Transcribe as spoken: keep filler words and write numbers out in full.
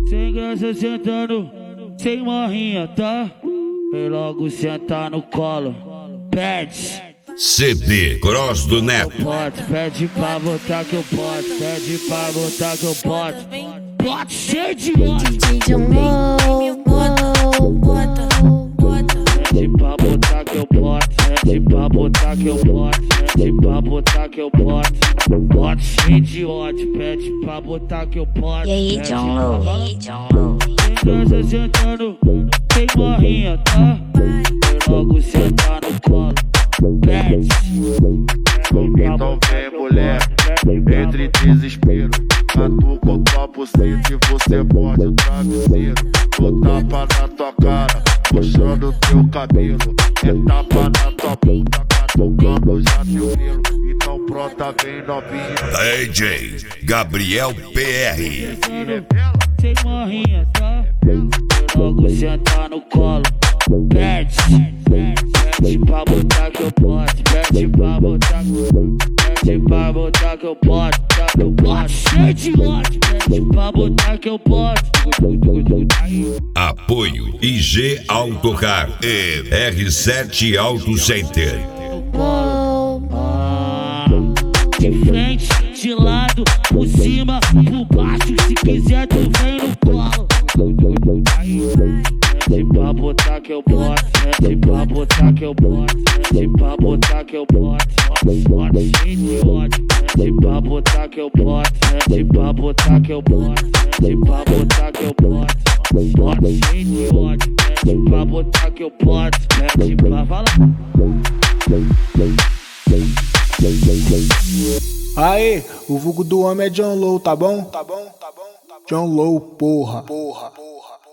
Sem graça sentando, sem marrinha, tá? Vem logo sentar no colo. Pede. C D Cross do Neto. Pode, pede pra botar que eu posso. Pede pra botar que eu posso. Bote cheio de ódio. D J John Low, bota, bota. Pede pra botar que eu posso. Pede pra botar que eu posso. Pede pra botar que eu posso. Bote cheio de ódio. Pede pra botar que eu posso. E aí, John Low, e aí, John Low. Sem graça sentando, sem marrinha, tá? Vem logo sentar no colo. Pede. Então vem, mulher, entre desespero. Catuca o copo cinto e você morde o travesseiro. Dou tapa na tua cara, puxando teu cabelo. É tapa na tua bunda, catucando já teu pelo. Então pronta, vem novinha. D J Gabriel P R. Sem marrinha, tá? Vem logo sentar no colo. Pede. Pede pra botar que eu posso. Pede pra botar que eu posso. Pede pra botar que eu posso. Que eu posso. Cheio de ódio. Pede pra botar que eu posso. Apoio I G Autocar e R sete Auto Center. De frente, de lado, por cima, por baixo. Se quiser, tu vem no colo. Pede pra botar que eu posso. Pede pra botar que eu posso. Pede pra botar que eu posso. Bote cheio de ódio. Pede pra botar que eu posso. Pede pra botar que eu posso. Pede pra botar que eu posso. Bote cheio de ódio. Pede pra botar que eu posso. Pede pra falar. Aê, o vulgo do homem é John Low, tá bom? Tá bom, tá bom, tá bom. John Low, porra, porra, porra.